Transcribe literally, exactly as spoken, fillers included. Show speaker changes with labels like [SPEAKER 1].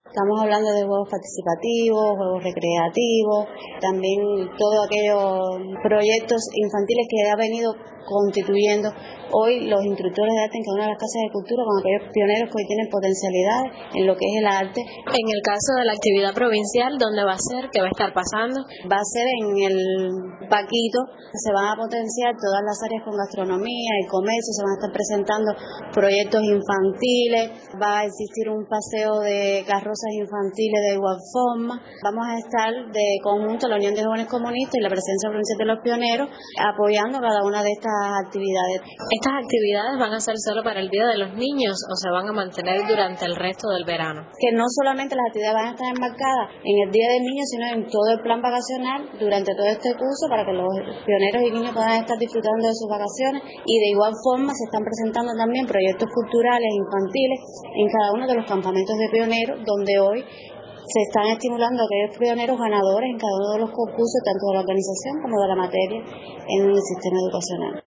[SPEAKER 1] Estamos hablando de juegos participativos, juegos recreativos, también todos aquellos proyectos infantiles que ha venido constituyendo hoy los instructores de arte en cada una de las casas de cultura, con aquellos pioneros que hoy tienen potencialidades en lo que es el arte.
[SPEAKER 2] En el caso de la actividad provincial, ¿dónde va a ser? ¿Qué va a estar pasando?
[SPEAKER 1] Va a ser en el Paquito, se van a potenciar todas las áreas con gastronomía y comercio, se van a estar presentando proyectos infantiles, va a existir un paseo de carrozas infantiles de igual forma. Vamos a estar de conjunto la Unión de Jóvenes Comunistas y la Presidencia Provincial de los Pioneros apoyando cada una de estas actividades.
[SPEAKER 2] ¿Estas actividades van a ser solo para el Día de los Niños o se van a mantener durante el resto del verano?
[SPEAKER 1] Que no solamente las actividades van a estar enmarcadas en el Día del Niño, sino en todo el plan vacacional durante todo este curso para que los pioneros y niños puedan estar disfrutando de sus vacaciones, y de igual forma se están presentando también proyectos culturales infantiles en cada uno de los campamentos de pioneros, donde hoy se están estimulando a aquellos pioneros ganadores en cada uno de los concursos, tanto de la organización como de la materia en el sistema educacional.